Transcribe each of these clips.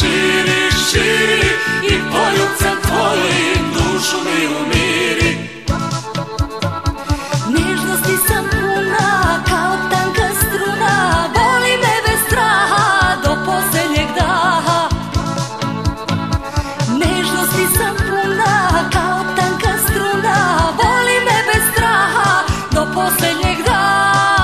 širi, širi i poljubcem tvojim dušu mi umiri. Nežnosti sam puna kao tanka struna, boli me bez straha do posljednjeg daha. Nežnosti sam puna kao tanka struna, boli me bez straha do posljednjeg daha.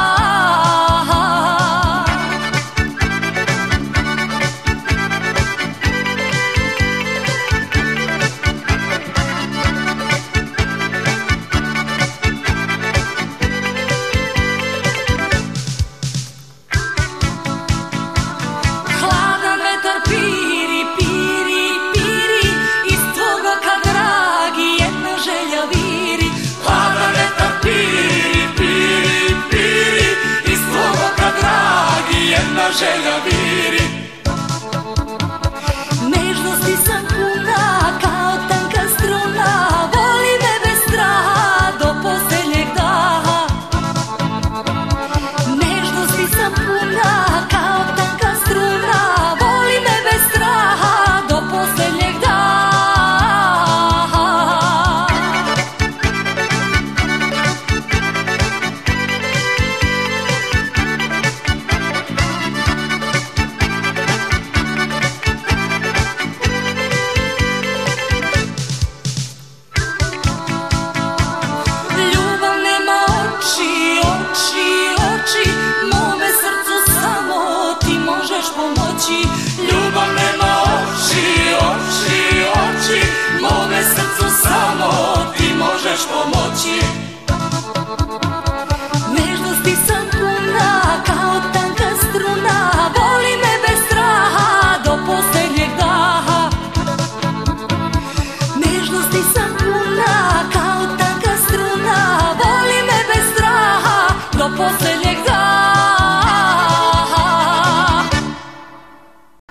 Piri, piri, piri, iz tvog oka dragi jedna želja viri. Hladan vetar piri, piri, piri, iz tvog oka dragi jedna želja viri. Nežnosti sam puna kao tanka struna, voli me bez straha do posljednjeg daha. Nežnosti sam puna kao tanka struna, voli me bez straha do posljednjeg daha. Ljubav nema oči, oči, oči, mome srcu samo ti možeš pomoći.